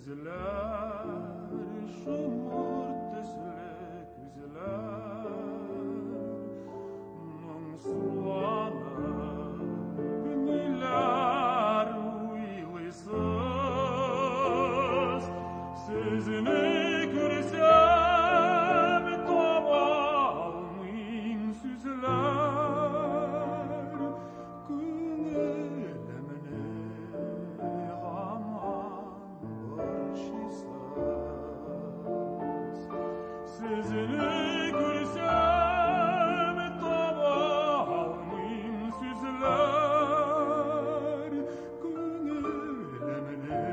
güzeller, şomurtesle güzeller, non suana benilar uilisas, sezine küresem taval min süzler, küngelemene sezini görsem taval min süzler, gönülemene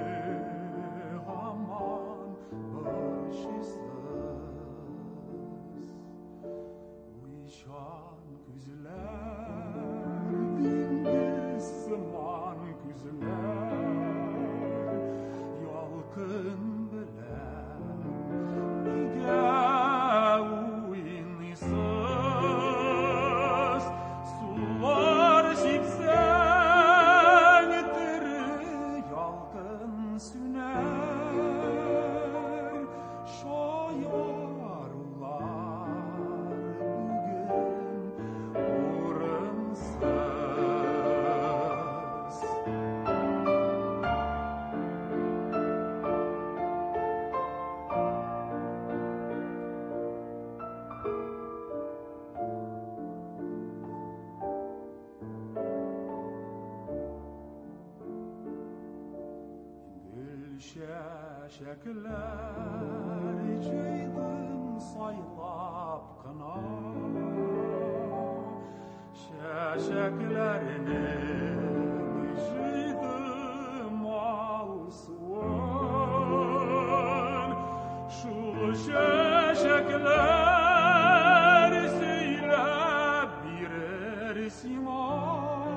aman barışısız. Uyuşan güzeller, dingin zaman güzeller, yalkın şekerler içeydim saylap kına, şekerlerini içeydim al suan, şu şekerler söyle birer siman.